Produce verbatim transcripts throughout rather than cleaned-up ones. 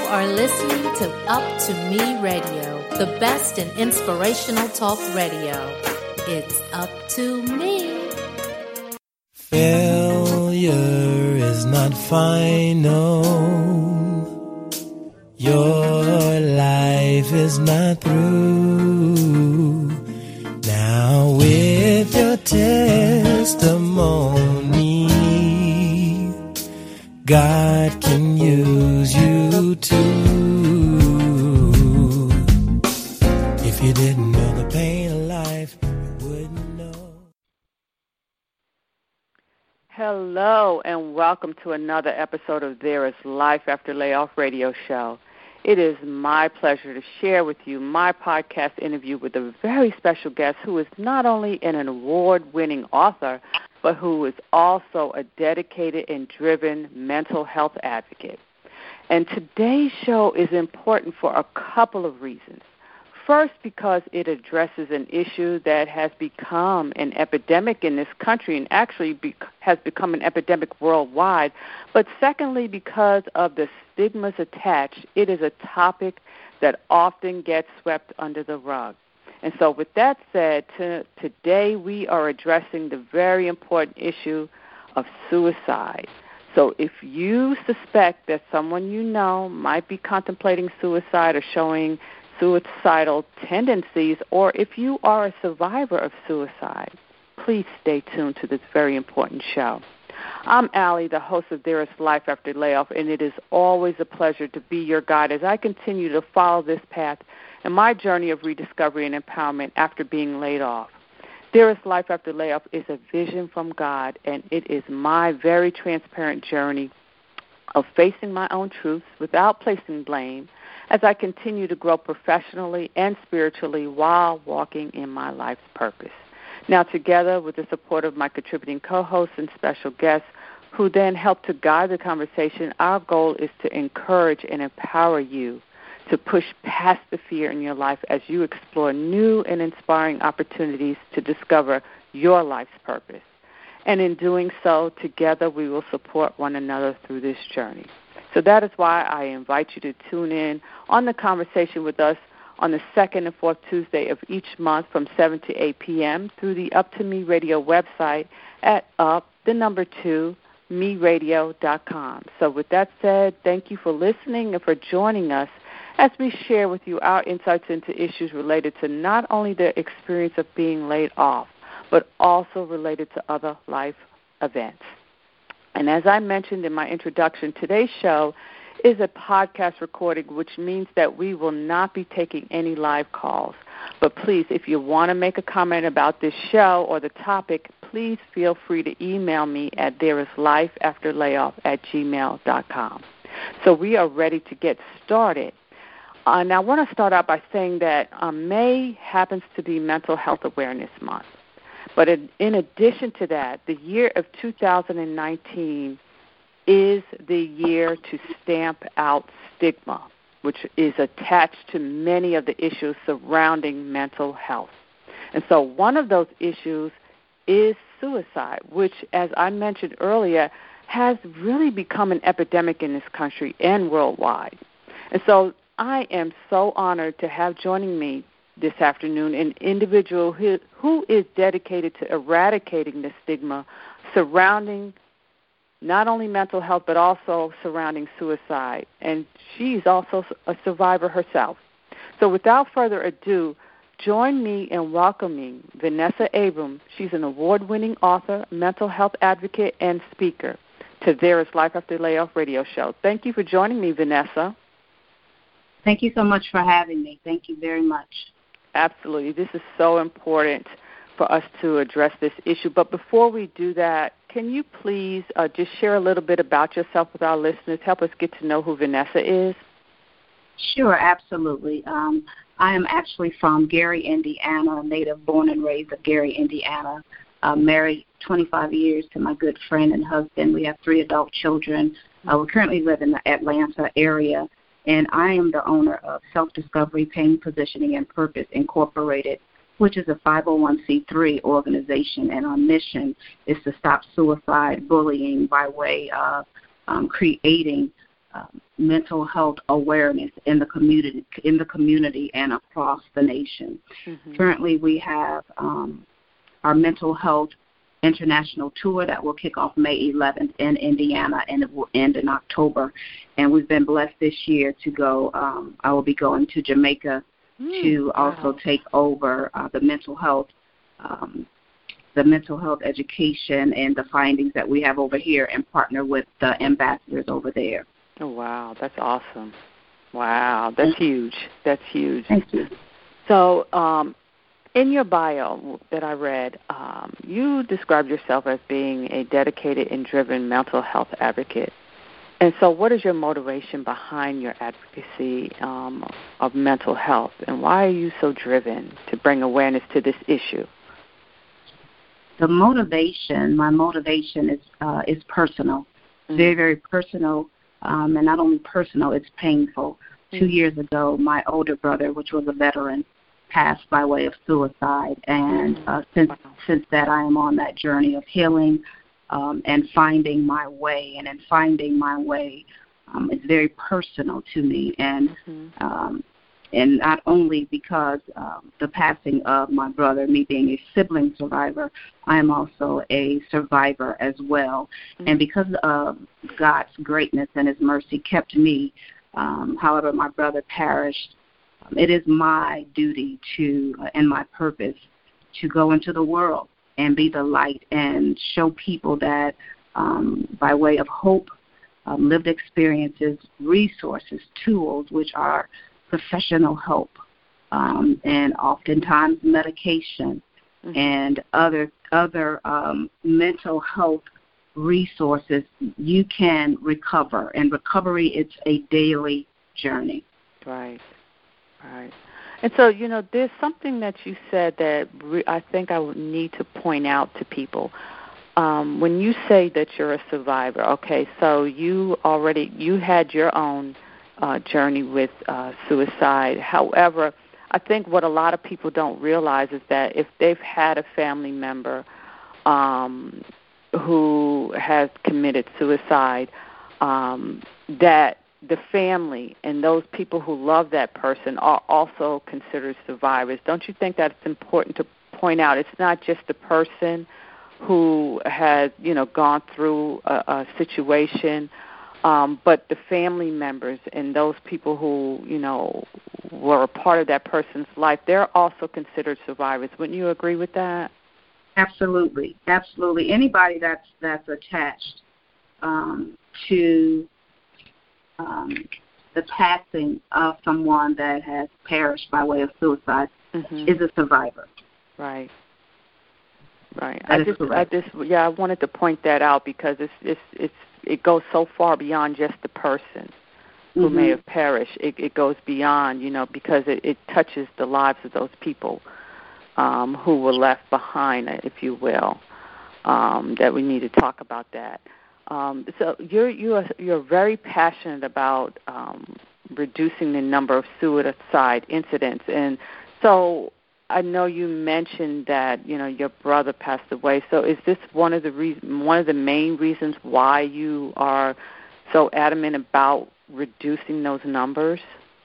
are listening to Up to Me Radio, the best in inspirational talk radio. It's up to me. Failure is not final. Your life is not through. Now with your testimony, God can use you too. If you didn't know the pain of life, you wouldn't know. Hello, and welcome to another episode of There is Life After Layoff radio show. It is my pleasure to share with you my podcast interview with a very special guest who is not only an award-winning author, but who is also a dedicated and driven mental health advocate. And today's show is important for a couple of reasons. First, because it addresses an issue that has become an epidemic in this country and actually be- has become an epidemic worldwide. But secondly, because of the stigmas attached, it is a topic that often gets swept under the rug. And so with that said, to, today we are addressing the very important issue of suicide. So if you suspect that someone you know might be contemplating suicide or showing suicidal tendencies, or if you are a survivor of suicide, please stay tuned to this very important show. I'm Allie, the host of There is Life After Layoff, and it is always a pleasure to be your guide as I continue to follow this path in my journey of rediscovery and empowerment after being laid off. There is Life After Layoff is a vision from God, and it is my very transparent journey of facing my own truths without placing blame as I continue to grow professionally and spiritually while walking in my life's purpose. Now, together with the support of my contributing co-hosts and special guests who then help to guide the conversation, our goal is to encourage and empower you to push past the fear in your life as you explore new and inspiring opportunities to discover your life's purpose. And in doing so, together we will support one another through this journey. So that is why I invite you to tune in on the conversation with us on the second and fourth Tuesday of each month from seven to eight p.m. through the Up to Me Radio website at up, the number two, me radio dot com. So with that said, thank you for listening and for joining us as we share with you our insights into issues related to not only the experience of being laid off, but also related to other life events. And as I mentioned in my introduction, today's show is a podcast recording, which means that we will not be taking any live calls. But please, if you want to make a comment about this show or the topic, please feel free to email me at thereislifeafterlayoff at gmail dot com. So we are ready to get started. Uh, now, I want to start out by saying that uh, May happens to be Mental Health Awareness Month. But in, in addition to that, the year of two thousand nineteen is the year to stamp out stigma, which is attached to many of the issues surrounding mental health. And so one of those issues is suicide, which, as I mentioned earlier, has really become an epidemic in this country and worldwide. And so I am so honored to have joining me this afternoon an individual who, who is dedicated to eradicating the stigma surrounding not only mental health but also surrounding suicide. And she's also a survivor herself. So without further ado, join me in welcoming Vanessa Abram. She's an award-winning author, mental health advocate, and speaker to There is Life After Layoff radio show. Thank you for joining me, Vanessa. Thank you so much for having me. Thank you very much. Absolutely. This is so important for us to address this issue. But before we do that, can you please uh, just share a little bit about yourself with our listeners? Help us get to know who Vanessa is. Sure, absolutely. Um, I am actually from Gary, Indiana, native born and raised of Gary, Indiana. Uh, married twenty-five years to my good friend and husband. We have three adult children. Uh, we currently live in the Atlanta area. And I am the owner of Self-Discovery, Pain, Positioning, and Purpose, Incorporated, which is a five oh one c three organization. And our mission is to stop suicide, bullying by way of um, creating uh, mental health awareness in the community, in the community and across the nation. Mm-hmm. Currently, we have um, our mental health international tour that will kick off May eleventh in Indiana, and it will end in October. And we've been blessed this year to go. Um, I will be going to Jamaica mm, to wow. also take over uh, the mental health. Um, the mental health education and the findings that we have over here and partner with the ambassadors over there. Oh, wow. That's awesome. Wow. That's huge. That's huge. Thank you. So um, in your bio that I read, um, you described yourself as being a dedicated and driven mental health advocate. And so what is your motivation behind your advocacy um, of mental health, and why are you so driven to bring awareness to this issue? The motivation, my motivation is uh, is personal, mm-hmm. very, very personal, um, and not only personal, it's painful. Mm-hmm. Two years ago, my older brother, which was a veteran, passed by way of suicide, and uh, since wow. since that, I am on that journey of healing um, and finding my way, and in finding my way, um, it's very personal to me, and mm-hmm. um, And not only because um, the passing of my brother, me being a sibling survivor, I am also a survivor as well. Mm-hmm. And because of God's greatness and his mercy kept me, um, however my brother perished, um, it is my duty to uh, and my purpose to go into the world and be the light and show people that um, by way of hope, um, lived experiences, resources, tools, which are professional help, um, and oftentimes medication mm-hmm. and other other um, mental health resources, you can recover. And recovery, it's a daily journey. Right, right. And so, you know, there's something that you said that re- I think I would need to point out to people. Um, when you say that you're a survivor, okay, so you already, you had your own Uh, journey with uh, suicide. However, I think what a lot of people don't realize is that if they've had a family member um, who has committed suicide, um, that the family and those people who love that person are also considered survivors. Don't you think that's important to point out? It's not just the person who has, you know, gone through a, a situation, Um, but the family members and those people who, you know, were a part of that person's life, they're also considered survivors. Wouldn't you agree with that? Absolutely. Absolutely. Anybody that's that's attached um, to um, the passing of someone that has perished by way of suicide mm-hmm. is a survivor. Right. Right. That I just, correct. I just, yeah, I wanted to point that out because it's, it's, it's, it goes so far beyond just the person who mm-hmm. may have perished. It, it goes beyond, you know, because it, it touches the lives of those people um, who were left behind, if you will. Um, that we need to talk about that. Um, so you're you're you're very passionate about um, reducing the number of suicide incidents, and so I know you mentioned that, you know, your brother passed away. So is this one of the reason, one of the main reasons why you are so adamant about reducing those numbers?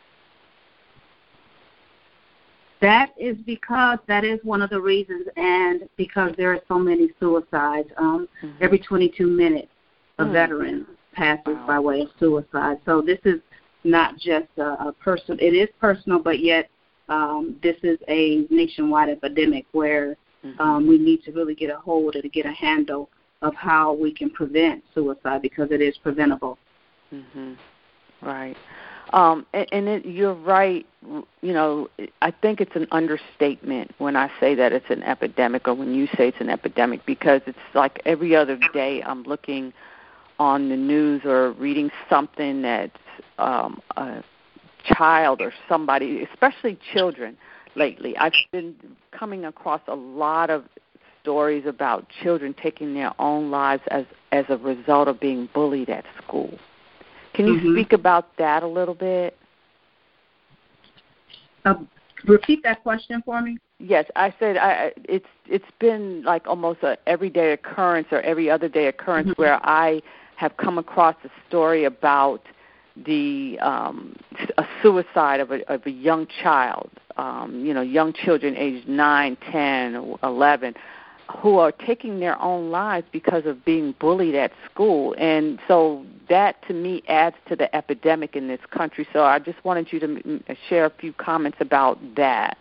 That is because that is one of the reasons, and because there are so many suicides. Um, mm-hmm. Every twenty-two minutes, a mm-hmm. veteran passes wow. by way of suicide. So this is not just a, a person. It is personal, but yet Um, this is a nationwide epidemic where mm-hmm. um, we need to really get a hold of to get a handle of how we can prevent suicide, because it is preventable. Mm-hmm. Right. Um, and and it, you're right. You know, I think it's an understatement when I say that it's an epidemic, or when you say it's an epidemic, because it's like every other day I'm looking on the news or reading something that's um, a child or somebody, especially children, lately. I've been coming across a lot of stories about children taking their own lives as, as a result of being bullied at school. Can you mm-hmm. speak about that a little bit? Uh, repeat that question for me. Yes, I said I, it's it's been like almost a everyday occurrence or every other day occurrence mm-hmm. where I have come across a story about the um, a suicide of a, of a young child, um, you know, young children aged nine, ten, eleven, who are taking their own lives because of being bullied at school. And so that, to me, adds to the epidemic in this country. So I just wanted you to share a few comments about that.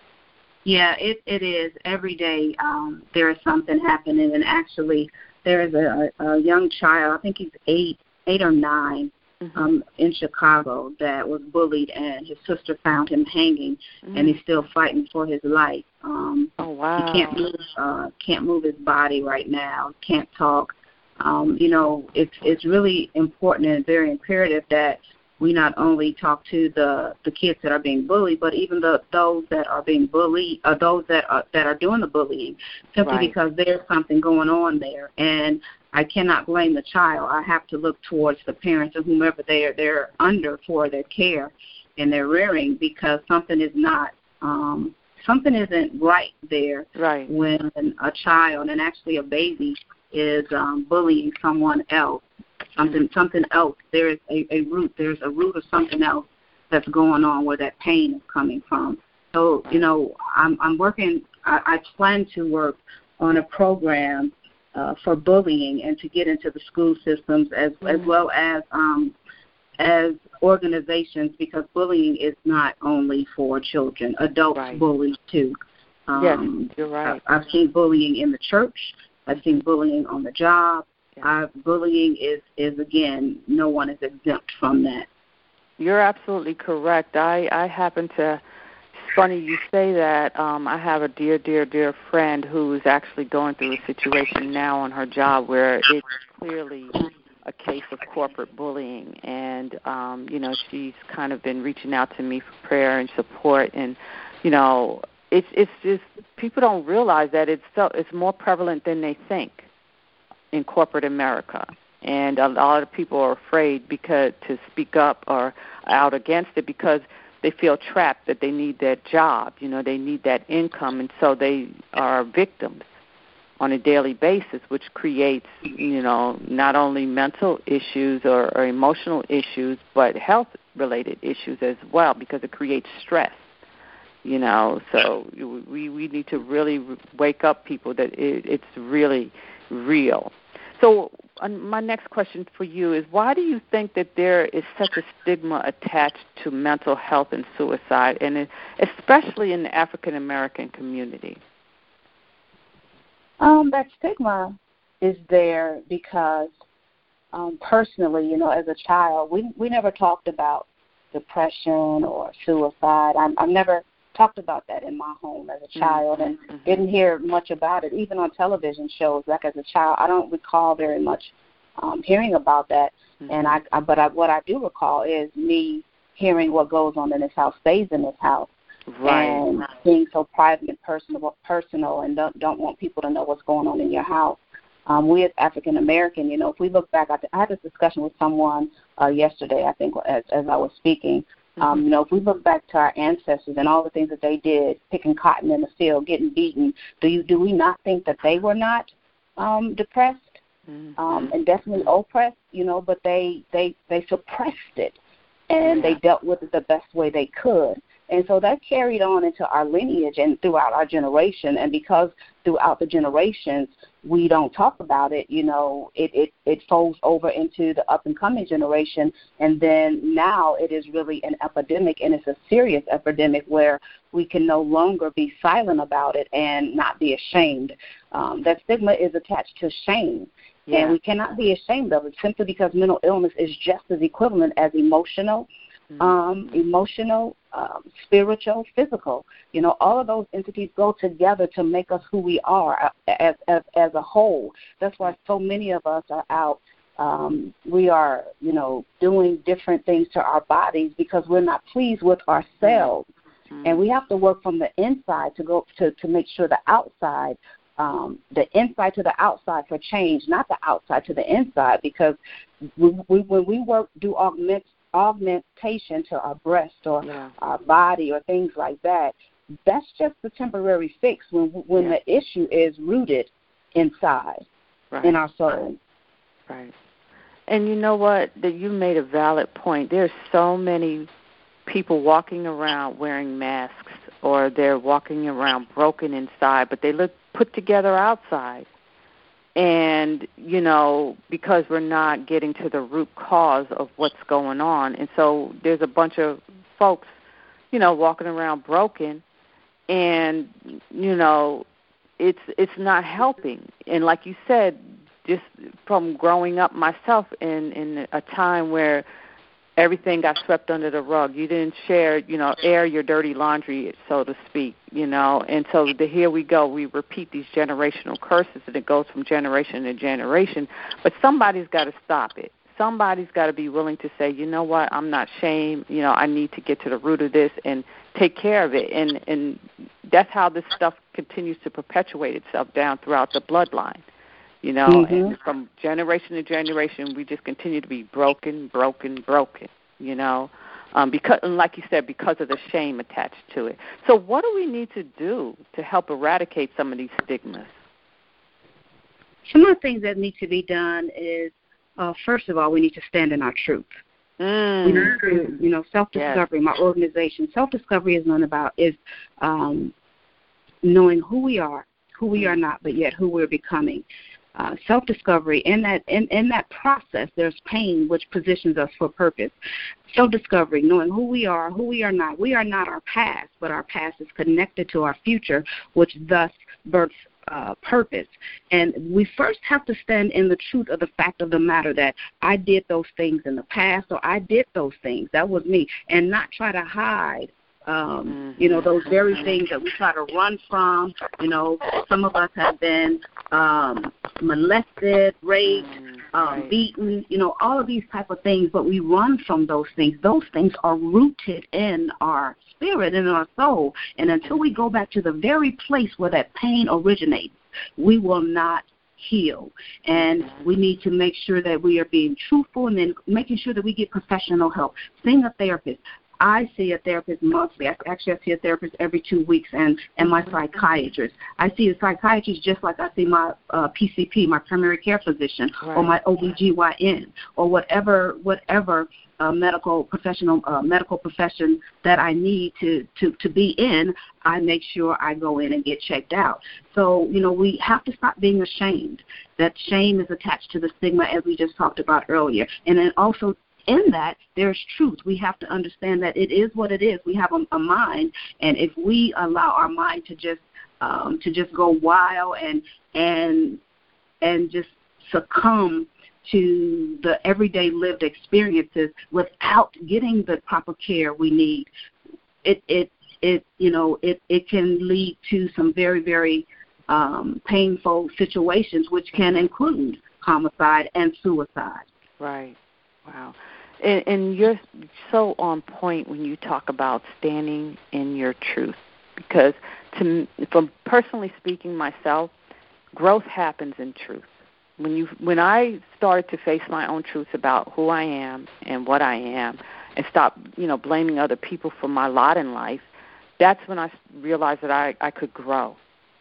Yeah, it, it is. Every day um, there is something happening. And actually, there is a, a young child, I think he's eight, eight or nine, mm-hmm. um, in Chicago that was bullied, and his sister found him hanging, mm-hmm. and he's still fighting for his life. Um, oh, wow. He can't move, uh, can't move his body right now, can't talk. Um, you know, it's it's really important and very imperative that we not only talk to the, the kids that are being bullied, but even the those that are being bullied, or those that are, that are doing the bullying, simply right. because there's something going on there. And I cannot blame the child. I have to look towards the parents or whomever they are they're under for their care and their rearing, because something is not um, something isn't right there right. when a child, and actually a baby, is um, bullying someone else. Something, something else. There is a, a root. There's a root of something else that's going on where that pain is coming from. So, you know, I'm, I'm working. I, I plan to work on a program uh, for bullying and to get into the school systems as mm-hmm. as well as um, as organizations, because bullying is not only for children. Adults right. bully too. Um, yes, you're right. I, I've seen bullying in the church. I've seen bullying on the job. Uh, bullying is, is, again, no one is exempt from that. You're absolutely correct. I, I happen to, it's funny you say that. Um, I have a dear, dear, dear friend who is actually going through a situation now on her job where it's clearly a case of corporate bullying. And, um, you know, she's kind of been reaching out to me for prayer and support. And, you know, it's, it's just, people don't realize that it's so, it's more prevalent than they think in corporate America, and a lot of people are afraid because to speak up or out against it because they feel trapped, that they need that job, you know, they need that income, and so they are victims on a daily basis, which creates, you know, not only mental issues or, or emotional issues, but health-related issues as well, because it creates stress. You know, so we we need to really wake up people that it, it's really real. So uh, my next question for you is, why do you think that there is such a stigma attached to mental health and suicide, and especially in the African American community? Um, that stigma is there because um, personally, you know, as a child, we we never talked about depression or suicide. I, I've never talked about that in my home as a child, and mm-hmm. didn't hear much about it, even on television shows. Like as a child, I don't recall very much um, hearing about that. Mm-hmm. And I, I but I, what I do recall is me hearing what goes on in this house stays in this house, right. and being so private and personal, personal, and don't don't want people to know what's going on in your house. Um, we as African American, you know, if we look back, I, I had this discussion with someone uh, yesterday, I think, as, as I was speaking. Um, you know, if we look back to our ancestors and all the things that they did, picking cotton in the field, getting beaten, do you do we not think that they were not um, depressed mm-hmm. um, and definitely oppressed? You know, but they they they suppressed it, and yeah. they dealt with it the best way they could. And so that carried on into our lineage and throughout our generation. And because throughout the generations we don't talk about it, you know, it, it, it folds over into the up-and-coming generation. And then now it is really an epidemic, and it's a serious epidemic where we can no longer be silent about it and not be ashamed. Um, that stigma is attached to shame. Yeah. And we cannot be ashamed of it simply because mental illness is just as equivalent as emotional, mm-hmm. um, emotional, um, spiritual, physical. You know, all of those entities go together to make us who we are as as, as a whole. That's why so many of us are out. Um, we are, you know, doing different things to our bodies because we're not pleased with ourselves. Mm-hmm. And we have to work from the inside to go to, to make sure the outside Um, the inside to the outside for change, not the outside to the inside, because we, we, when we work, do augment, augmentation to our breast or yeah. our body or things like that, that's just the temporary fix when when yeah. the issue is rooted inside, right. in our soul. Right. And you know what? That you made a valid point. There's so many people walking around wearing masks, or they're walking around broken inside, but they look put together outside. And, you know, because we're not getting to the root cause of what's going on. And so there's a bunch of folks, you know, walking around broken, and, you know, it's it's not helping. And like you said, just from growing up myself in, in a time where everything got swept under the rug. You didn't share, you know, air your dirty laundry, so to speak, you know. And so the, here we go. We repeat these generational curses, and it goes from generation to generation. But somebody's got to stop it. Somebody's got to be willing to say, you know what, I'm not ashamed. You know, I need to get to the root of this and take care of it. And, and that's how this stuff continues to perpetuate itself down throughout the bloodline. You know, mm-hmm. and from generation to generation, we just continue to be broken, broken, broken, you know, um, because, and like you said, because of the shame attached to it. So what do we need to do to help eradicate some of these stigmas? Some of the things that need to be done is, uh, first of all, we need to stand in our truth. Mm. We need to, you know, self-discovery, yes. My organization, self-discovery is not about, is um, knowing who we are, who we are not, but yet who we're becoming. Uh, self-discovery, in that in, in that process, there's pain, which positions us for purpose. Self-discovery, knowing who we are, who we are not. We are not our past, but our past is connected to our future, which thus births uh, purpose. And we first have to stand in the truth of the fact of the matter that I did those things in the past, or I did those things. That was me, and not try to hide Um, you know, those very things that we try to run from. You know, some of us have been um, molested, raped, um, beaten, you know, all of these type of things, but we run from those things. Those things are rooted in our spirit and in our soul, and until we go back to the very place where that pain originates, we will not heal. And we need to make sure that we are being truthful, and then making sure that we get professional help. Seeing a therapist. I see a therapist monthly. Actually, I see a therapist every two weeks, and, and my psychiatrist. I see a psychiatrist just like I see my uh, P C P, my primary care physician, right. or my O B G Y N, or whatever whatever uh, medical professional uh, medical profession that I need to, to, to be in. I make sure I go in and get checked out. So, you know, we have to stop being ashamed. That shame is attached to the stigma, as we just talked about earlier, and then also. In that, there's truth. We have to understand that it is what it is. We have a, a mind, and if we allow our mind to just um, to just go wild and and and just succumb to the everyday lived experiences without getting the proper care we need, it it it you know it it can lead to some very very um, painful situations, which can include homicide and suicide. Right. Wow. And, and you're so on point when you talk about standing in your truth, because to, from personally speaking myself, growth happens in truth. When you, when I started to face my own truths about who I am and what I am, and stop, you know, blaming other people for my lot in life, that's when I realized that I, I could grow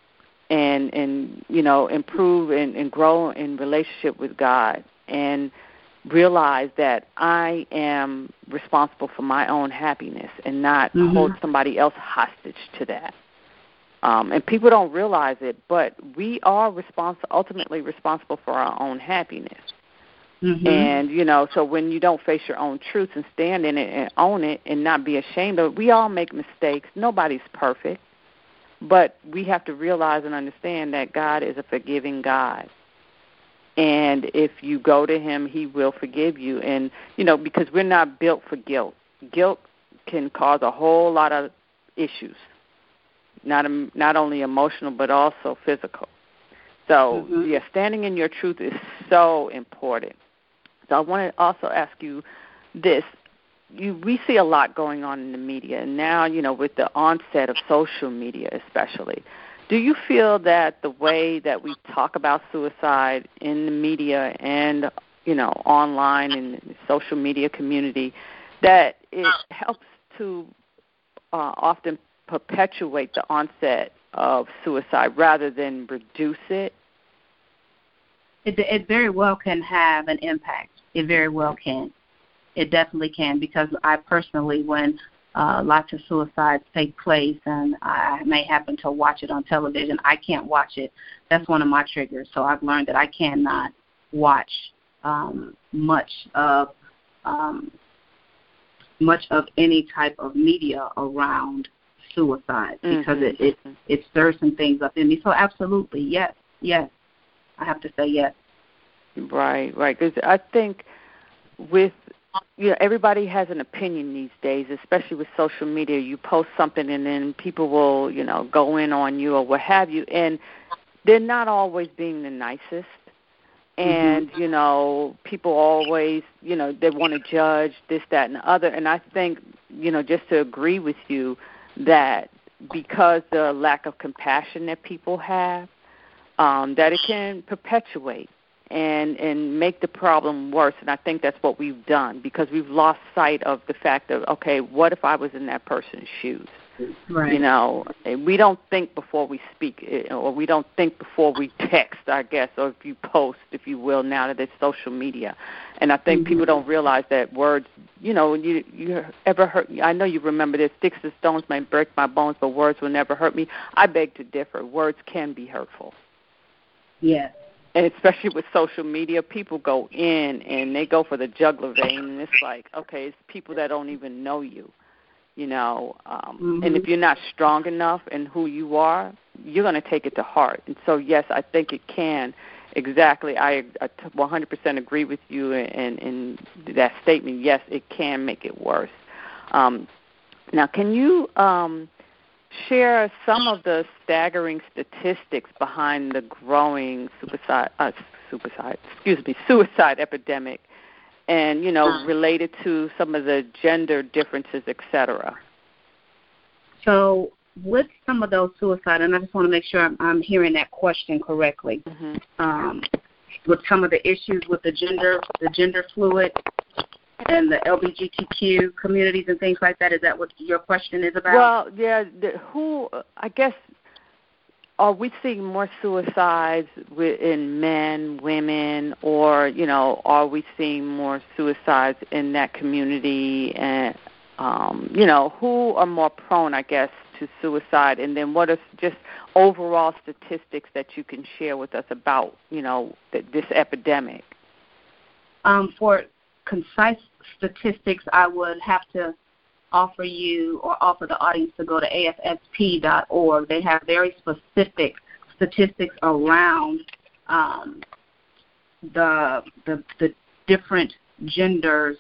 and, and you know, improve and, and grow in relationship with God, and realize that I am responsible for my own happiness and not mm-hmm. hold somebody else hostage to that. Um, and people don't realize it, but we are respons- ultimately responsible for our own happiness. Mm-hmm. And, you know, so when you don't face your own truth and stand in it and own it and not be ashamed of it, we all make mistakes. Nobody's perfect. But we have to realize and understand that God is a forgiving God. And if you go to him, he will forgive you. And, you know, because we're not built for guilt. Guilt can cause a whole lot of issues, not not only emotional but also physical. So, mm-hmm. yeah, standing in your truth is so important. So I want to also ask you this. You, we see a lot going on in the media, and now, you know, with the onset of social media especially, do you feel that the way that we talk about suicide in the media and, you know, online and the social media community, that it helps to uh, often perpetuate the onset of suicide rather than reduce it? It, it very well can have an impact. It very well can. It definitely can, because I personally, when uh, lots of suicides take place and I may happen to watch it on television, I can't watch it. That's one of my triggers. So I've learned that I cannot watch um, much of um, much of any type of media around suicide, because mm-hmm. it, it it stirs some things up in me. So absolutely, yes, yes, I have to say yes. Right, right. Because I think with, you know, everybody has an opinion these days, especially with social media. You post something and then people will, you know, go in on you or what have you, and they're not always being the nicest. And, mm-hmm. you know, people always, you know, they want to judge this, that, and the other. And I think, you know, just to agree with you that because the lack of compassion that people have, um, that it can perpetuate and, and make the problem worse. And I think that's what we've done, because we've lost sight of the fact of, okay, what if I was in that person's shoes? Right. You know, we don't think before we speak, or we don't think before we text, I guess, or if you post, if you will, now that it's social media. And I think mm-hmm. people don't realize that words, you know, you you ever heard, I know you remember this, sticks and stones may break my bones, but words will never hurt me. I beg to differ. Words can be hurtful. Yes. And especially with social media, people go in and they go for the jugular vein, and it's like, okay, it's people that don't even know you. You know, um, mm-hmm. and if you're not strong enough in who you are, you're going to take it to heart. And so, yes, I think it can. Exactly. I, I one hundred percent agree with you in, in that statement. Yes, it can make it worse. Um, now, can you um, share some of the staggering statistics behind the growing suicide, uh, suicide, excuse me, suicide epidemic? And, you know, related to some of the gender differences, et cetera. So with some of those suicide, and I just want to make sure I'm, I'm hearing that question correctly, mm-hmm. um, with some of the issues with the gender, the gender fluid and the L G B T Q communities and things like that, is that what your question is about? Well, yeah, the, who, I guess, are we seeing more suicides in men, women, or, you know, are we seeing more suicides in that community? And, um, you know, who are more prone, I guess, to suicide? And then what are just overall statistics that you can share with us about, you know, th- this epidemic? Um, for concise statistics, I would have to offer you or offer the audience to go to A F S P dot org. They have very specific statistics around um, the, the the different genders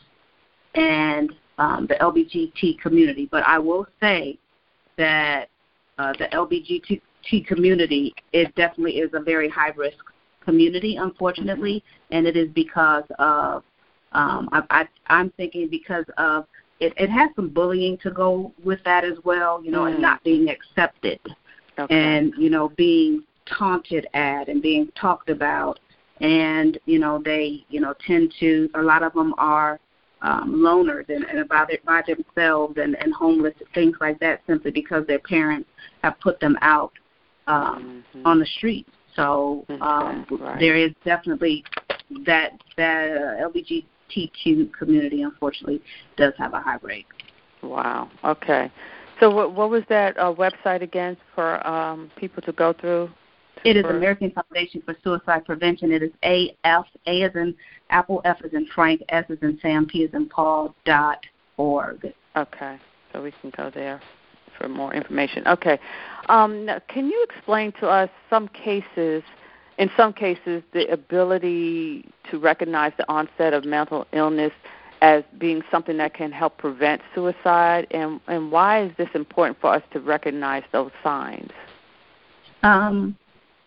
and um, the L G B T community. But I will say that uh, the L G B T community, it definitely is a very high-risk community, unfortunately, and it is because of, um, I, I, I'm thinking because of It, it has some bullying to go with that as well, you know, mm. and not being accepted okay. and, you know, being taunted at and being talked about. And, you know, they, you know, tend to, a lot of them are um, loners and, and about it by themselves and, and homeless, things like that, simply because their parents have put them out um, mm-hmm. on the street. So um, okay. right. there is definitely that, that uh, L G B T T Q community, unfortunately, does have a high rate. Wow. Okay. So what, what was that uh, website again for um, people to go through? It is American Foundation for Suicide Prevention. It is A F, A as in Apple, F as in Frank, S as in Sam, P as in Paul, dot org. Okay. So we can go there for more information. Okay. Um, now, can you explain to us some cases, in some cases, the ability to recognize the onset of mental illness as being something that can help prevent suicide, and, and why is this important for us to recognize those signs? Um,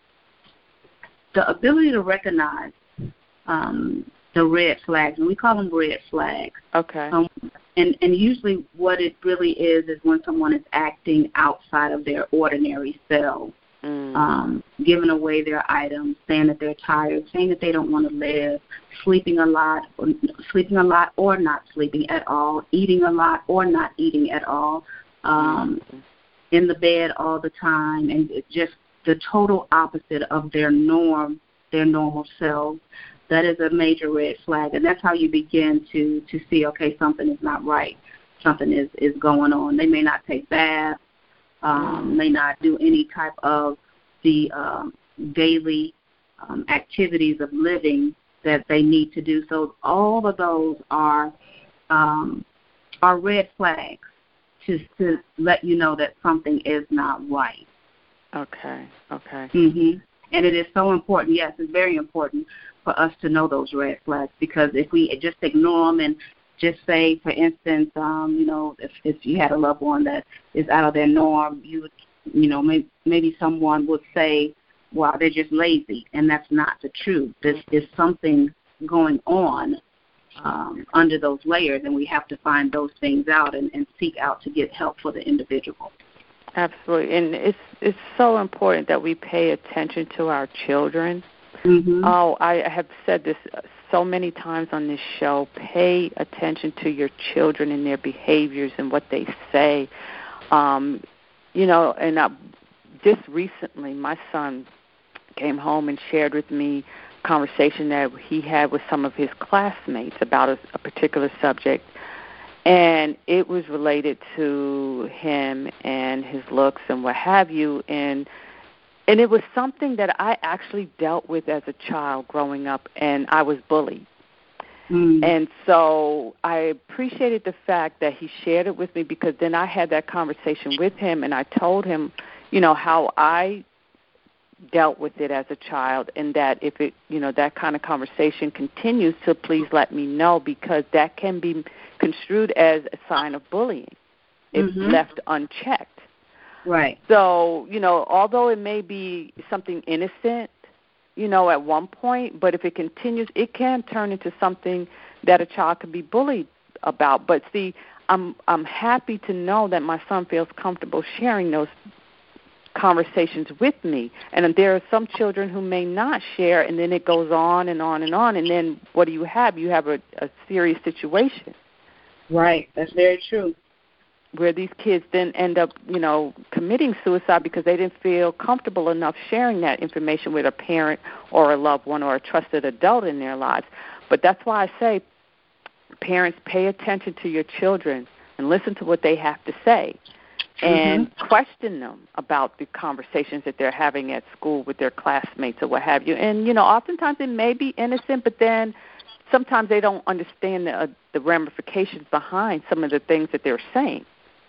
the ability to recognize um, the red flags, and we call them red flags. Okay. Um, and, and usually what it really is is when someone is acting outside of their ordinary self. Mm. Um, giving away their items, saying that they're tired, saying that they don't want to live, sleeping a lot, or, sleeping a lot or not sleeping at all, eating a lot or not eating at all, um, mm. in the bed all the time, and it just the total opposite of their norm, their normal selves. that is a major red flag. And that's how you begin to, to see, okay, something is not right. Something is, is going on. They may not take baths, um, may not do any type of the um, daily um, activities of living that they need to do. So all of those are um, are red flags to, to let you know that something is not right. Okay, okay. Mm-hmm. And it is so important, yes, it's very important for us to know those red flags, because if we just ignore them and just say, for instance, um, you know, if, if you had a loved one that is out of their norm, you would, you know, maybe, maybe someone would say, well, they're just lazy, and that's not the truth. There's, there's something going on um, under those layers, and we have to find those things out and, and seek out to get help for the individual. Absolutely, and it's it's so important that we pay attention to our children. Mm-hmm. Oh, I have said this so many times on this show. Pay attention to your children and their behaviors and what they say. Um, you know, and I, just recently, my son came home and shared with me a conversation that he had with some of his classmates about a, a particular subject. And it was related to him and his looks and what have you. And and it was something that I actually dealt with as a child growing up, and I was bullied. Mm. And so I appreciated the fact that he shared it with me, because then I had that conversation with him, and I told him, you know, how I dealt with it as a child, and that if it, you know, that kind of conversation continues, to please let me know, because that can be construed as a sign of bullying if mm-hmm. left unchecked. Right. So, you know, although it may be something innocent, you know, at one point, but if it continues, it can turn into something that a child can be bullied about. But see, I'm I'm happy to know that my son feels comfortable sharing those conversations with me. And there are some children who may not share, and then it goes on and on and on, and then what do you have? You have a, a serious situation. Right, that's very true. Where these kids then end up, you know, committing suicide because they didn't feel comfortable enough sharing that information with a parent or a loved one or a trusted adult in their lives. But that's why I say, parents, pay attention to your children and listen to what they have to say, and mm-hmm. question them about the conversations that they're having at school with their classmates or what have you. And, you know, oftentimes it may be innocent, but then sometimes they don't understand the, uh, the ramifications behind some of the things that they're saying.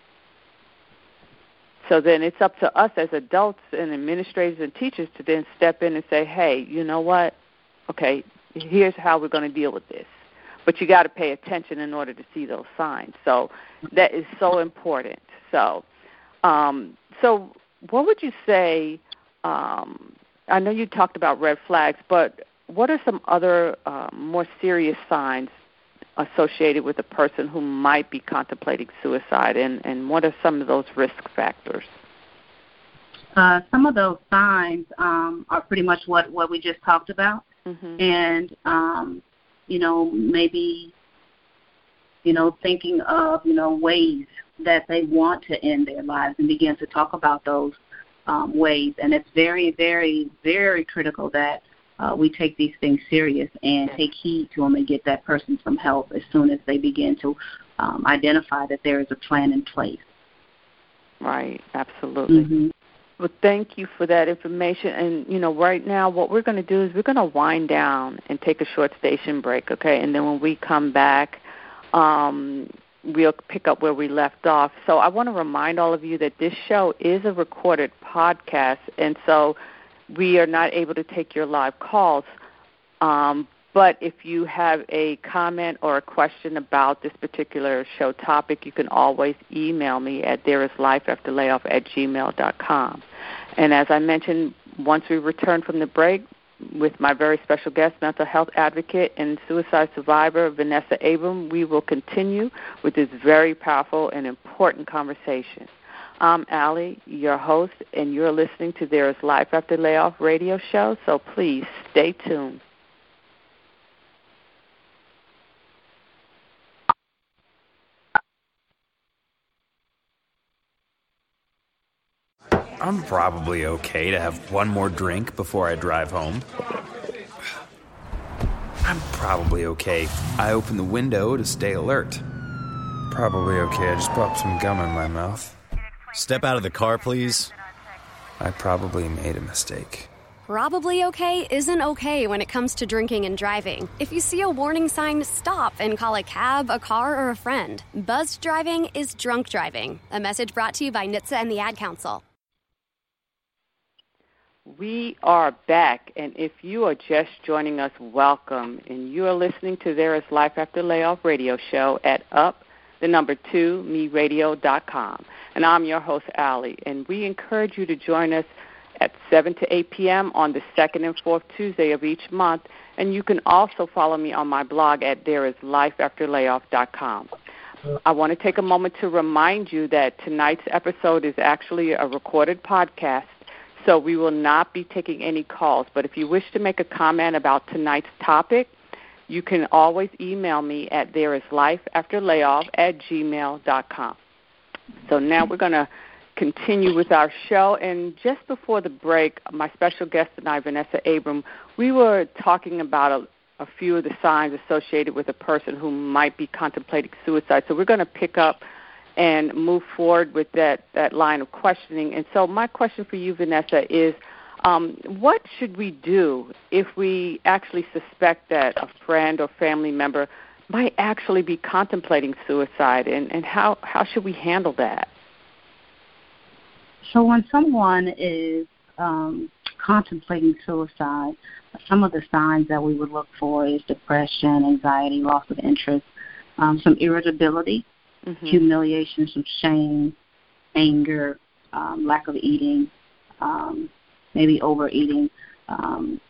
So then it's up to us as adults and administrators and teachers to then step in and say, hey, you know what? Okay, here's how we're going to deal with this. But you got to pay attention in order to see those signs. So that is so important. So, um, so what would you say, um, I know you talked about red flags, but what are some other uh, more serious signs associated with a person who might be contemplating suicide, and, and what are some of those risk factors? Uh, some of those signs um, are pretty much what, what we just talked about. Mm-hmm. And, um, you know, maybe, you know, thinking of, you know, ways that they want to end their lives and begin to talk about those um, ways. And it's very, very, very critical that Uh, we take these things serious and take heed to them and get that person some help as soon as they begin to um, identify that there is a plan in place. Right, absolutely. Mm-hmm. Well, thank you for that information. And, you know, right now what we're going to do is we're going to wind down and take a short station break, okay? And then when we come back, um, we'll pick up where we left off. So I want to remind all of you that this show is a recorded podcast, and so we are not able to take your live calls, um, but if you have a comment or a question about this particular show topic, you can always email me at thereislifeafterlayoff at gmail dot com. And as I mentioned, once we return from the break with my very special guest, mental health advocate and suicide survivor, Vanessa Abram, we will continue with this very powerful and important conversation. I'm Allie, your host, and you're listening to There Is Life After Layoff radio show, so please stay tuned. I'm probably okay to have one more drink before I drive home. Probably okay. I opened the window to stay alert. Probably okay. I just popped some gum in my mouth. Step out of the car, please. I probably made a mistake. Probably okay isn't okay when it comes to drinking and driving. If you see a warning sign, stop and call a cab, a car, or a friend. Buzzed driving is drunk driving. A message brought to you by N H T S A and the Ad Council. We are back, and if you are just joining us, welcome. And you are listening to There Is Life After Layoff radio show at up, the number two, me radio dot com. And I'm your host, Allie, and we encourage you to join us at seven to eight p.m. on the second and fourth Tuesday of each month. And you can also follow me on my blog at there is life after layoff dot com. I want to take a moment to remind you that tonight's episode is actually a recorded podcast, so we will not be taking any calls. But if you wish to make a comment about tonight's topic, you can always email me at there is life after layoff at gmail dot com. So now we're going to continue with our show. And just before the break, my special guest and I, Vanessa Abram, we were talking about a, a few of the signs associated with a person who might be contemplating suicide. So we're going to pick up and move forward with that, that line of questioning. And so my question for you, Vanessa, is um, what should we do if we actually suspect that a friend or family member might actually be contemplating suicide, and, and how, how should we handle that? So when someone is um, contemplating suicide, some of the signs that we would look for is depression, anxiety, loss of interest, um, some irritability, mm-hmm. humiliation, some shame, anger, um, lack of eating, um, maybe overeating, um,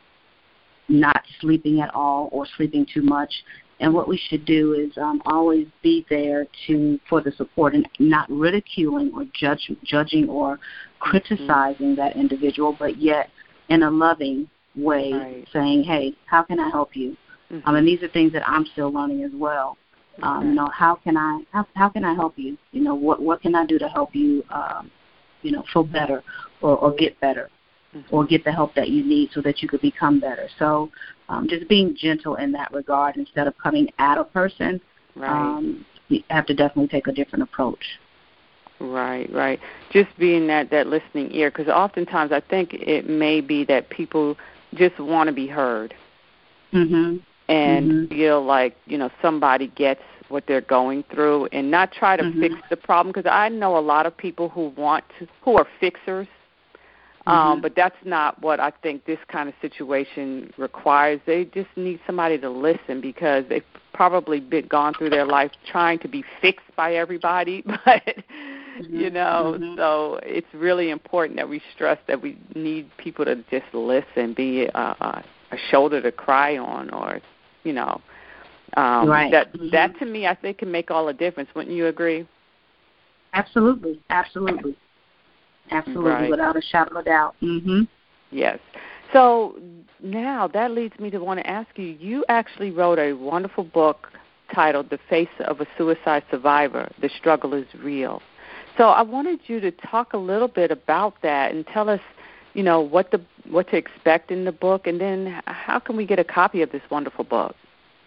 not sleeping at all or sleeping too much. And what we should do is um, always be there to for the support and not ridiculing or judge, judging or criticizing mm-hmm. that individual, but yet in a loving way right. saying, hey, how can I help you? Mm-hmm. Um, and these are things that I'm still learning as well. Um, okay. You know, how can I how, how can I help you? You know, what what can I do to help you, um, you know, feel better or, or get better? Or get the help that you need so that you could become better. So um, just being gentle in that regard instead of coming at a person, right. um, you have to definitely take a different approach. Right, right. Just being that, that listening ear, because oftentimes I think it may be that people just want to be heard mm-hmm. and mm-hmm. feel like, you know, somebody gets what they're going through and not try to mm-hmm. fix the problem, because I know a lot of people who want to, who are fixers. Um, mm-hmm. But that's not what I think this kind of situation requires. They just need somebody to listen, because they've probably been gone through their life trying to be fixed by everybody. But, mm-hmm. you know, mm-hmm. so it's really important that we stress that we need people to just listen, be a, a, a shoulder to cry on, or, you know. Um, right. That, mm-hmm. that, to me, I think can make all the difference. Wouldn't you agree? Absolutely. Absolutely. Absolutely, right. Without a shadow of doubt. Mm-hmm. Yes. So now that leads me to want to ask you, you actually wrote a wonderful book titled The Face of a Suicide Survivor, The Struggle is Real. So I wanted you to talk a little bit about that and tell us, you know, what the what to expect in the book, and then how can we get a copy of this wonderful book?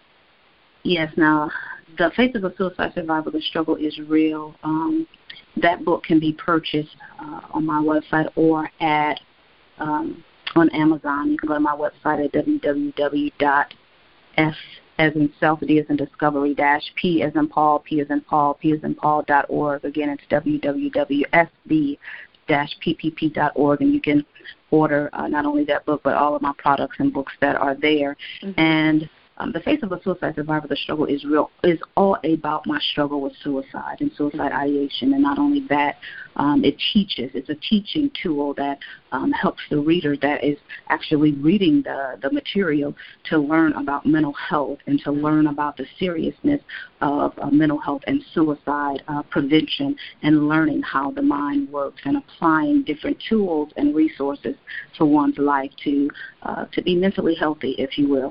Yes, now, The Face of a Suicide Survivor, The Struggle is Real. Um, that book can be purchased uh, on my website or at um, on Amazon. You can go to my website at w w w dot s as in self, D as in discovery, dash P as in Paul, P as in Paul, P as in Paul dot org. Again, it's w w w dot s b dash p p p dot org, and you can order uh, not only that book but all of my products and books that are there. Mm-hmm. And Um, the Face of a Suicide Survivor, The Struggle is Real, is all about my struggle with suicide and suicide ideation. And not only that, um, it teaches. It's a teaching tool that um, helps the reader that is actually reading the, the material to learn about mental health and to learn about the seriousness of uh, mental health and suicide uh, prevention, and learning how the mind works and applying different tools and resources to one's life to uh, to be mentally healthy, if you will.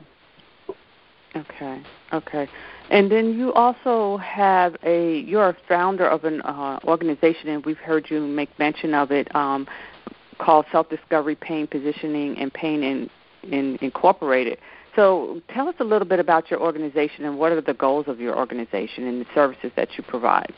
Okay, okay. And then you also have a, you're a founder of an uh, organization, and we've heard you make mention of it, um, called Self-Discovery, Pain Positioning, and Pain in, in Incorporated. so tell us a little bit about your organization and what are the goals of your organization and the services that you provide.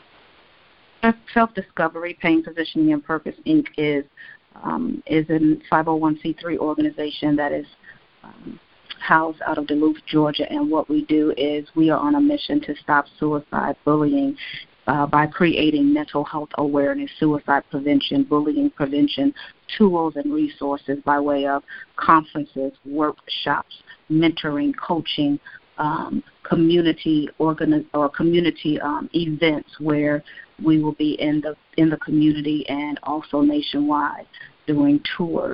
Self-Discovery, Pain, Positioning, and Purpose, Incorporated is um, is a five oh one c three organization that is um, housed out of Duluth, Georgia, and what we do is we are on a mission to stop suicide, bullying, uh, by creating mental health awareness, suicide prevention, bullying prevention, tools and resources by way of conferences, workshops, mentoring, coaching, um, community organi- or community um, events where we will be in the in the community and also nationwide doing tours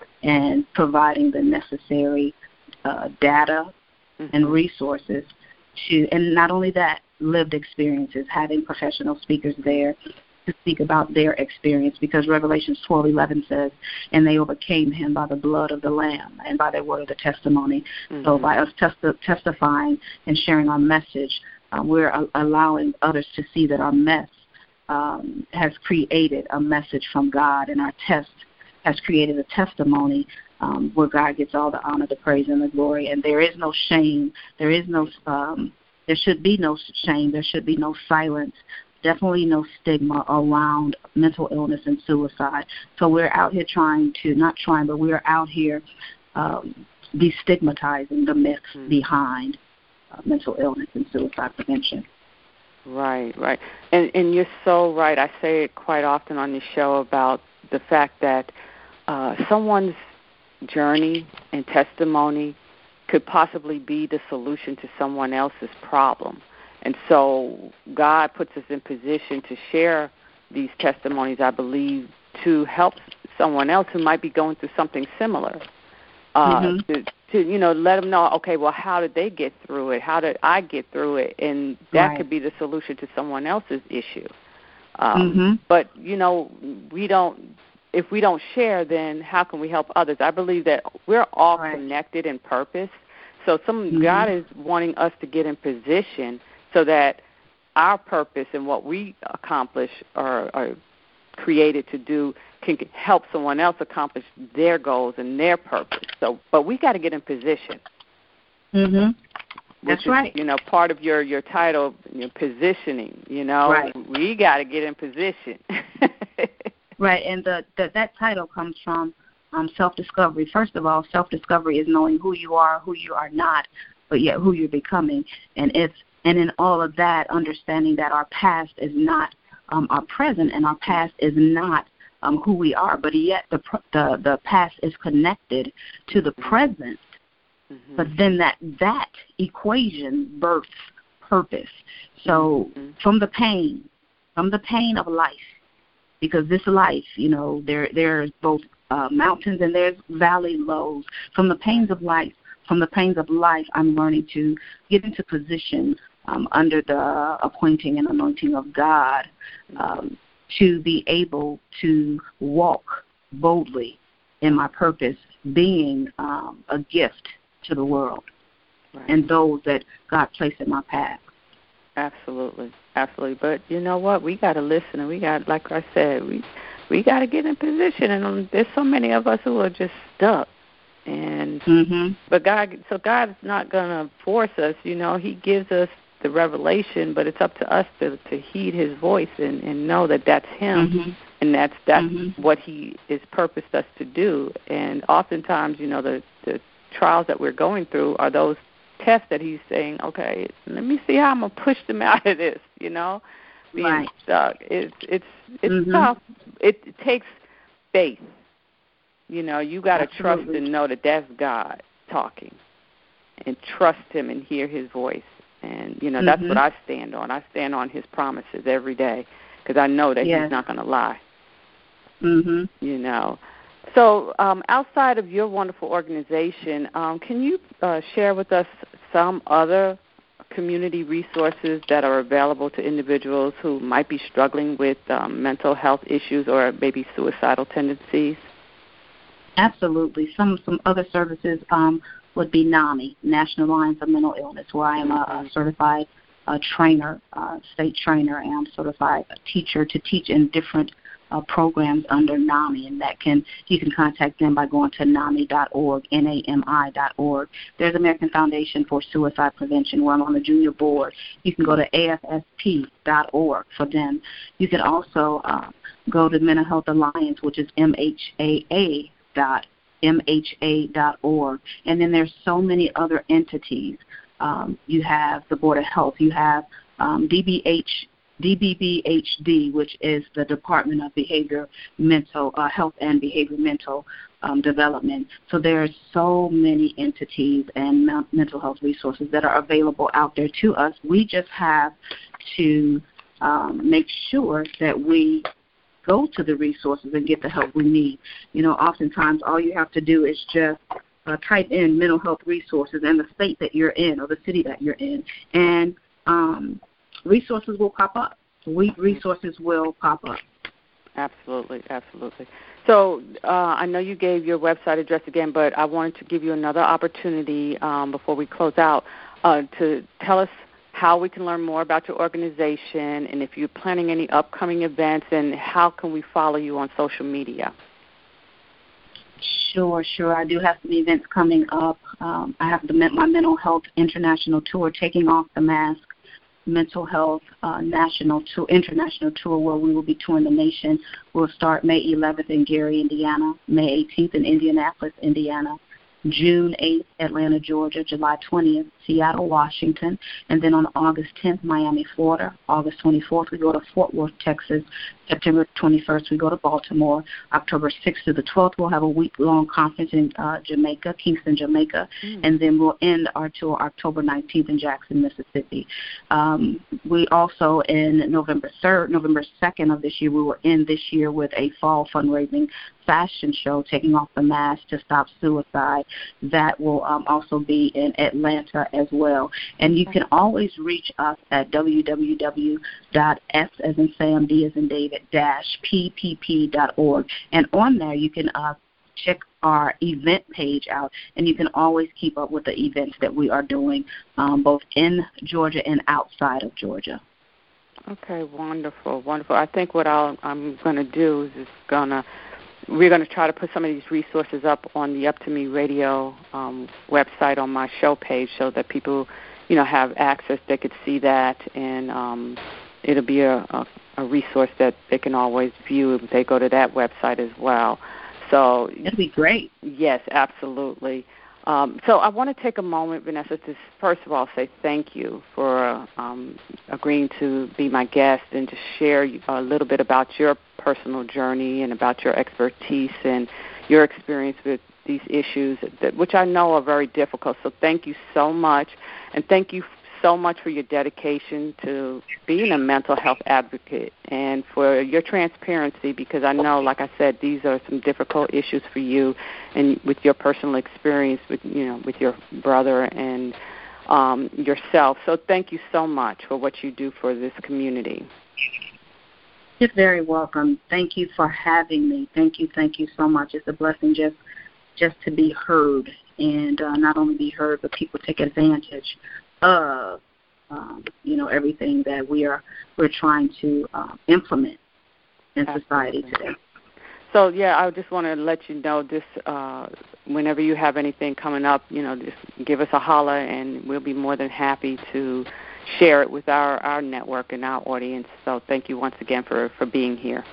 and providing the necessary uh, data mm-hmm. and resources to, and not only that, lived experiences, having professional speakers there to speak about their experience, because Revelations twelve eleven says, and they overcame him by the blood of the Lamb and by their word of the testimony. Mm-hmm. So by us testi- testifying and sharing our message, uh, we're a- allowing others to see that our mess um, has created a message from God, and our test has created a testimony um, where God gets all the honor, the praise, and the glory. And there is no shame. There is no um, There should be no shame. There should be no silence. Definitely no stigma around mental illness and suicide. So we're out here trying to, not trying, but we're out here um, destigmatizing the myths mm-hmm. behind uh, mental illness and suicide prevention. Right, right. And, and you're so right. I say it quite often on this show about the fact that uh, someone's journey and testimony could possibly be the solution to someone else's problem. And so God puts us in position to share these testimonies, I believe, to help someone else who might be going through something similar. Uh, mm-hmm. to, to, you know, let them know, okay, well, how did they get through it? How did I get through it? And that right. could be the solution to someone else's issue. Um, mm-hmm. But, you know, we don't, if we don't share, then how can we help others? I believe that we're all right. connected in purpose. So some mm-hmm. God is wanting us to get in position so that our purpose and what we accomplish or are created to do can help someone else accomplish their goals and their purpose. So, but we got to get in position. Mhm. That's which right. is, you know, part of your your title, your positioning. You know, right. we got to get in position. Right, and the, the that title comes from um, self-discovery. First of all, self-discovery is knowing who you are, who you are not, but yet who you're becoming. And it's and in all of that, understanding that our past is not um, our present, and our past is not um, who we are, but yet the the the past is connected to the present. Mm-hmm. But then that that equation births purpose. So mm-hmm. from the pain, from the pain of life, because this life, you know, there there's both uh, mountains and there's valley lows. From the pains of life, from the pains of life, I'm learning to get into position um, under the appointing and anointing of God um, to be able to walk boldly in my purpose, being um, a gift to the world right. and those that God placed in my path. Absolutely, absolutely. But you know what? We got to listen, and we got, like I said, we we got to get in position. And um, there's so many of us who are just stuck. And mm-hmm. but God, so God's not going to force us. You know, He gives us the revelation, but it's up to us to to heed His voice and, and know that that's Him, mm-hmm. and that's that's mm-hmm. what He is purposed us to do. And oftentimes, you know, the the trials that we're going through are those tests that He's saying, okay, let me see how I'm gonna push them out of this. You know, being right. stuck. It's it's it's mm-hmm. tough. It, it takes faith. You know, you got to trust and know that that's God talking, and trust Him and hear His voice. And you know, mm-hmm. that's what I stand on. I stand on His promises every day because I know that yes. He's not going to lie. Mhm. You know. So um, outside of your wonderful organization, um, can you uh, share with us some other community resources that are available to individuals who might be struggling with um, mental health issues or maybe suicidal tendencies? Absolutely. Some some other services um, would be NAMI, National Alliance of Mental Illness, where I am a, a certified uh, trainer, uh, state trainer, and I'm certified a teacher to teach in different uh, programs under NAMI, and that can you can contact them by going to NAMI dot org, N A M I dot org. There's American Foundation for Suicide Prevention, where I'm on the junior board. You can go to A F S P dot org for them. You can also uh, go to Mental Health Alliance, which is M H A A dot M H A dot org. And then there's so many other entities. Um, you have the Board of Health. You have um, D B H, D B B H D, which is the Department of Behavior Mental uh, Health and Behavior Mental um, Development. So there are so many entities and mental health resources that are available out there to us. We just have to um, make sure that we go to the resources and get the help we need. You know, oftentimes all you have to do is just uh, type in mental health resources and the state that you're in or the city that you're in, and um, resources will pop up. We resources will pop up. Absolutely, absolutely. So uh, I know you gave your website address again, but I wanted to give you another opportunity um, before we close out uh, to tell us how we can learn more about your organization, and if you're planning any upcoming events, and how can we follow you on social media? Sure, sure. I do have some events coming up. Um, I have the, my Mental Health International Tour, Taking Off the Mask, Mental Health uh, National Tour, International Tour, where we will be touring the nation. We'll start May eleventh in Gary, Indiana, May eighteenth in Indianapolis, Indiana, June eighth, Atlanta, Georgia, July twentieth, Seattle, Washington, and then on August tenth, Miami, Florida. August twenty-fourth, we go to Fort Worth, Texas. September twenty-first, we go to Baltimore. October sixth to the twelfth, we'll have a week-long conference in uh, Jamaica, Kingston, Jamaica, mm. and then we'll end our tour October nineteenth in Jackson, Mississippi. Um, we also, in November third, November second of this year, we will end this year with a fall fundraising fashion show, Taking Off the Mask to Stop Suicide. That will um, also be in Atlanta as well. And you can always reach us at w w w dot s as in Sam, D as in David, dash p p p dot org. And on there you can uh, check our event page out, and you can always keep up with the events that we are doing um, both in Georgia and outside of Georgia. Okay, wonderful, wonderful. I think what I'll, I'm going to do is just going to We're going to try to put some of these resources up on the Up to Me Radio um, website on my show page, so that people, you know, have access. They could see that, and um, it'll be a, a, a resource that they can always view if they go to that website as well. So that'd be great. Yes, absolutely. Um, so I want to take a moment, Vanessa, to first of all say thank you for um, agreeing to be my guest and to share a little bit about your personal journey and about your expertise and your experience with these issues, that, which I know are very difficult. So thank you so much, and thank you so much for your dedication to being a mental health advocate and for your transparency, because I know, like I said, these are some difficult issues for you, and with your personal experience with, you know, with your brother and um, yourself. So thank you so much for what you do for this community. You're very welcome. Thank you for having me. Thank you, thank you so much. It's a blessing just just to be heard, and uh, not only be heard, but people take advantage of um, you know, everything that we are we're trying to uh, implement in society today. So yeah, I just want to let you know this. Uh, whenever you have anything coming up, you know, just give us a holler, and we'll be more than happy to share it with our, our network and our audience. So thank you once again for, for being here.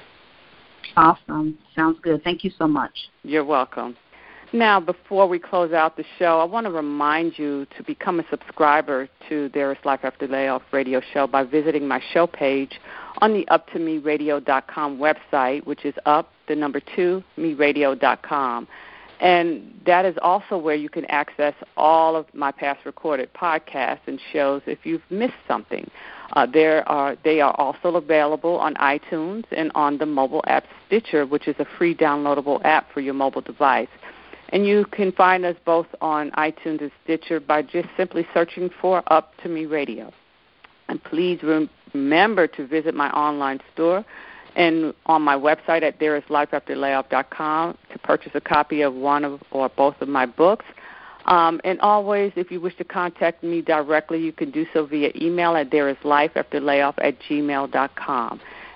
Awesome. Sounds good. Thank you so much. You're welcome. Now, before we close out the show, I want to remind you to become a subscriber to There Is Life After Layoff radio show by visiting my show page on the up to me radio dot com website, which is up, the number two, me radio dot com. And that is also where you can access all of my past recorded podcasts and shows if you've missed something. Uh, there are they are also available on iTunes and on the mobile app Stitcher, which is a free downloadable app for your mobile device. And you can find us both on iTunes and Stitcher by just simply searching for Up to Me Radio. And please remember to visit my online store and on my website at there is life after layoff dot com to purchase a copy of one of or both of my books. Um, and always, if you wish to contact me directly, you can do so via email at there is life after layoff at gmail dot com.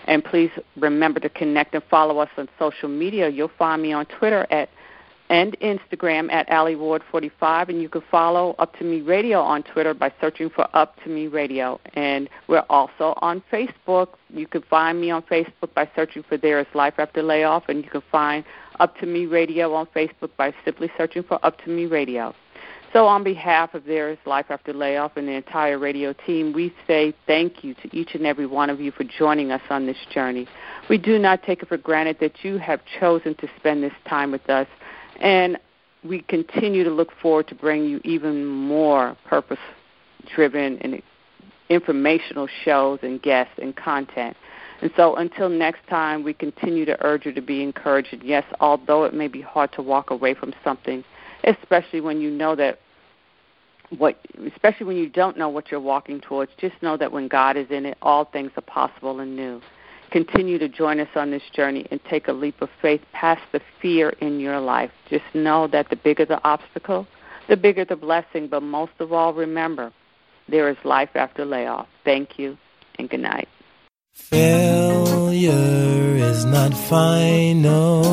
And please remember to connect and follow us on social media. You'll find me on Twitter at and Instagram at Allie Ward forty-five, and you can follow Up to Me Radio on Twitter by searching for Up to Me Radio. And we're also on Facebook. You can find me on Facebook by searching for There Is Life After Layoff, and you can find Up to Me Radio on Facebook by simply searching for Up to Me Radio. So on behalf of There Is Life After Layoff and the entire radio team, we say thank you to each and every one of you for joining us on this journey. We do not take it for granted that you have chosen to spend this time with us, and we continue to look forward to bringing you even more purpose-driven and informational shows and guests and content. And so until next time, we continue to urge you to be encouraged. And yes, although it may be hard to walk away from something, especially when you know that what, especially when you don't know what you're walking towards, just know that when God is in it, all things are possible and new. Continue to join us on this journey and take a leap of faith past the fear in your life. Just know that the bigger the obstacle, the bigger the blessing. But most of all, remember, there is life after layoff. Thank you, and good night. Failure is not final.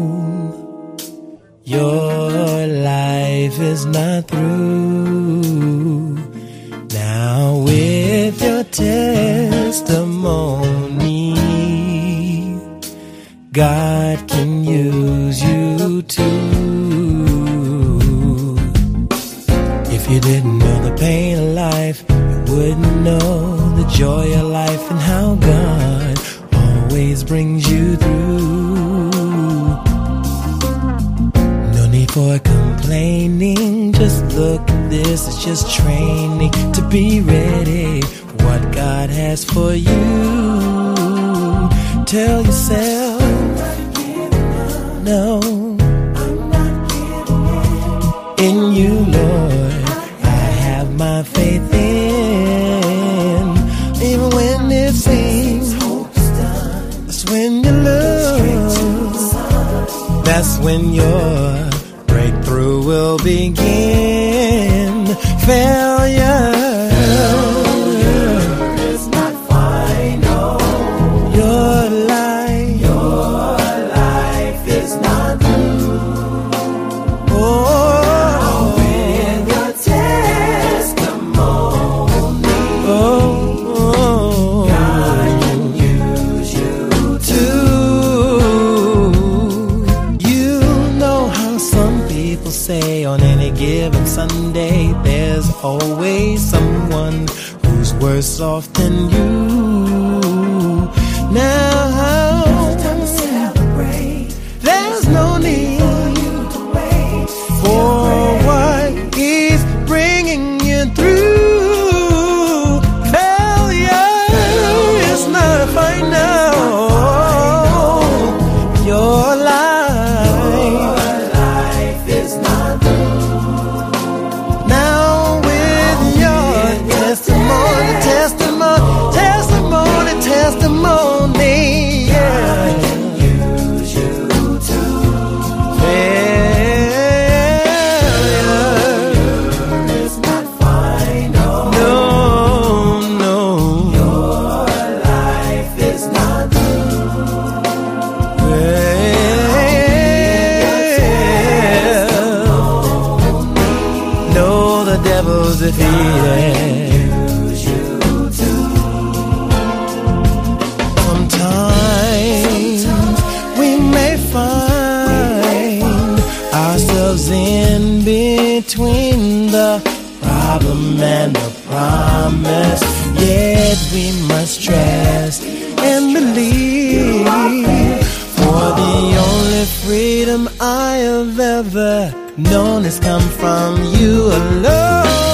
Your life is not through. Now with your testimony, God can use you too. If you didn't know the pain of life, you wouldn't know the joy of life and how God always brings you through. No need for complaining, just look at this, it's just training to be ready for what God has for you. Tell yourself, no, I'm not giving up. In you, Lord, I have my faith in. Even when it seems that's when you lose, that's when your breakthrough will begin. Failure is not final. Your life, your life is not through. Oh, with your testimony, oh, oh, God can use you too. You know how some people say on any given Sunday, there's always someone who's worse off than you. Now, time to celebrate. There's no need for what He's bringing you through. Failure is not final. Your life is not through. Now with your testimony, testimony, testimony, testimony, yeah, I can use you too. Failure is not final. No, no, your life is not through. Well, no, the devil's defeated. Sometimes we may find ourselves in between the problem and the promise. Yet we must trust and believe, for the only freedom I have ever known has come from you alone.